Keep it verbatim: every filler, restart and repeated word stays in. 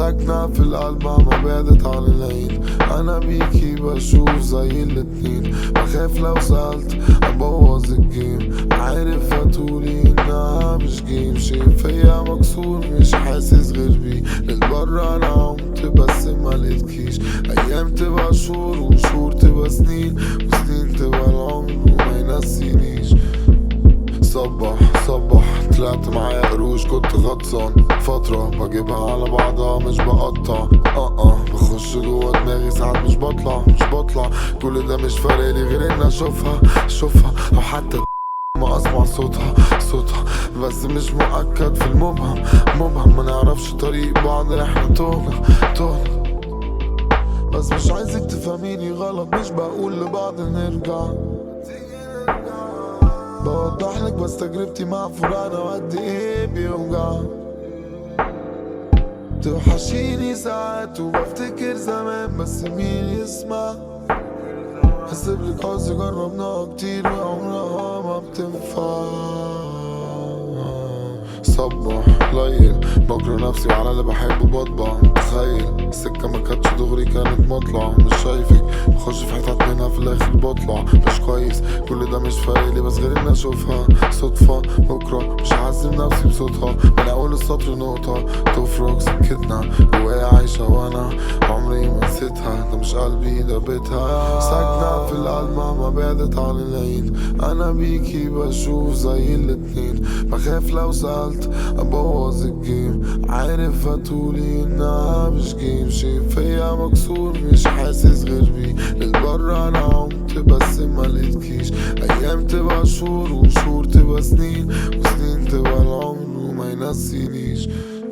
ساكنة في القلب ما بعدت عن العين. انا بيكي بشوف زي الاتنين، بخاف لو سألت ابوظ الجيم. عارف هتقولي انها مش جيم، شي فيا مكسور مش حاسس غير بيه. للبر انا عمت بس ما لقيتكيش، ايام تبقى شهور وشهور تبقى سنين، وسنين تبقى العمر وما ينسينيش. صبح صبح طلعت معايا قروش، كنت غطسان فترة بجيبها على بعضها مش بقطع. اه اه بخش جوا دماغي ساعات مش بطلع مش بطلع كل ده مش فارقلي غير اني اشوفها اشوفها او حتى ما اسمع صوتها صوتها بس مش مؤكد في المبهم مبهم. ما نعرفش طريق بعض احنا تهنا تهنا. بس مش عايزك تفهميني غلط، مش بقول لبعض نرجع. بوضحلك بس تجربتي مع فراقنا وقد ايه بيوجع. توحشيني ساعات وبفتكر زمان بس مين يسمع. هسيبلك عاوز جربناها كتير وعمرها ما بتنفع. صبح ليل بكره نفسي وعلى اللي بحبه بطبع. تخيل السكة ما كانتش دغري كانت مطلع. مش شايفك بخش في حتت منها في الاخر بطلع مش كويس. كل ده مش فارقلي بس غير اني اشوفها صدفة. بكرة مش هعذب نفسي بصوتها، من اول السطر نقطة تفرق سكتنا جوايا عايشة وانا عمري ما نسيتها. ده مش قلبي ده بيتها، ساكنة في القلب ما بعدت عن العين. انا بيكي بشوف زي الاتنين، بخاف لو سألت ابوظ الجيم. عارف هتقولي انها مش جيم، شي فيا مكسور مش حاسس غير بيه. للبر انا عمت بس ما لقيتكيش، ايام تبقى شهور وشهور تبقى سنين، وسنين تبقى العمر وما ينسينيش.